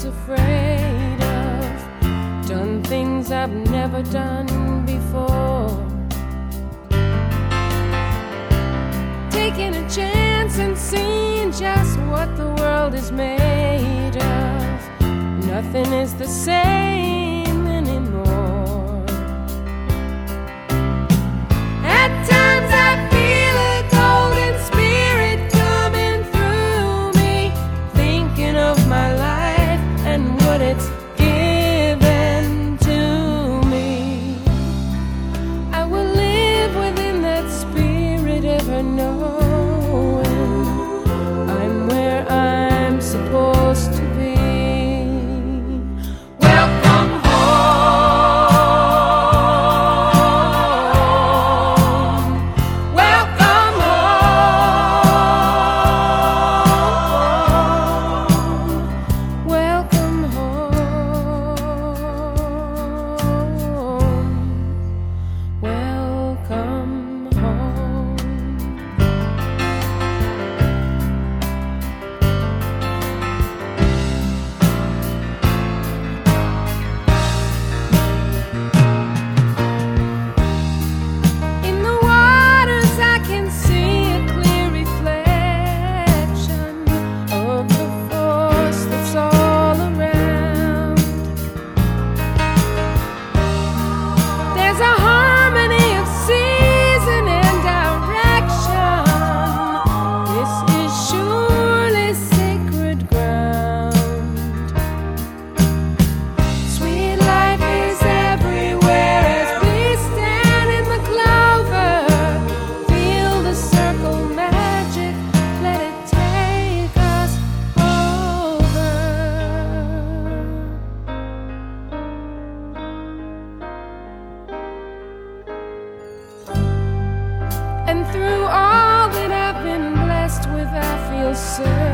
was afraid of, done things I've never done before, taking a chance and seeing just what the world is made of. Nothing is the same anymore. At times I feel a golden spirit coming through me, thinking of my life and what it's given to me. I will live within that spirit, ever knowing I'm where I'm supposed to be. And through all that I've been blessed with, I feel certain